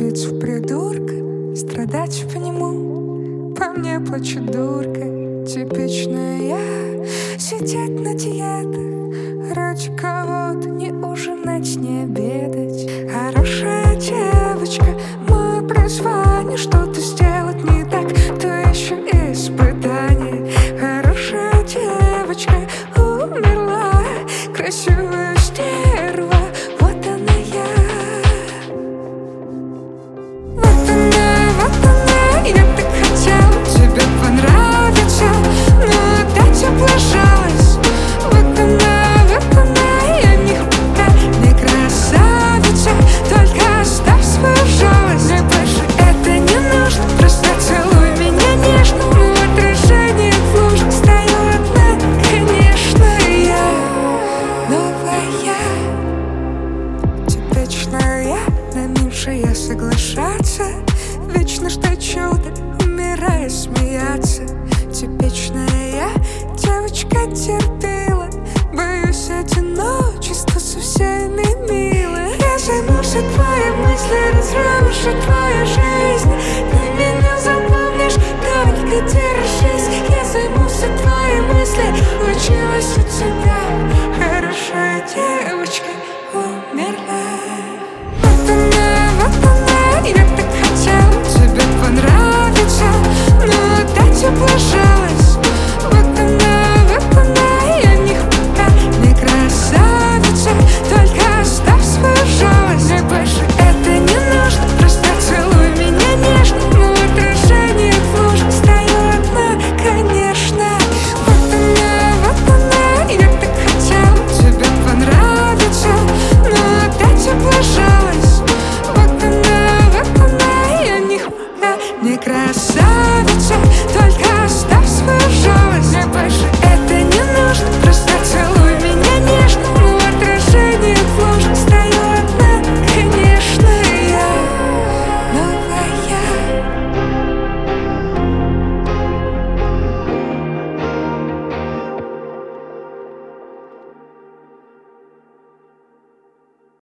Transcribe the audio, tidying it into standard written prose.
влюбиться в придурка, страдать по нему. По мне плачет дурка, типичная я. Сидеть на диетах, ради кого-то не ужинать, не обедать. Хорошая девочка, мое призвание, что-то сделать не так, то еще и испытание. Хорошая девочка умерла, красивая стерва, вот она я. Вот она, я так хотела тебе понравиться, но опять облажалась. Вот она, я никуда не красавица, только оставь свою жалость. Мне больше это не нужно, просто целуй меня нежно. В отражении в лужах стою одна, конечно, я новая. Типичная я, на меньшее соглашаться, вечно ждать чуда, умирая смеяться. Типичная я, девочка терпела, боюсь одиночества, со всеми мило. Я займусь твоей мысли, разрушит твою жизнь. Ты меня запомнишь, только держись. Я займусь твоей мысли, училась у тебя. Хорошая девочка умерла. Вот она, я так хотела тебе понравиться, но опять облажалась.